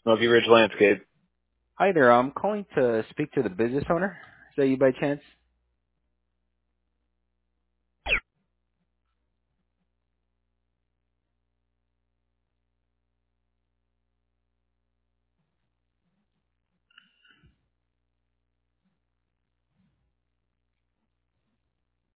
Smoky Ridge Landscape. Hi there. I'm calling to speak to the business owner. Is that you by chance?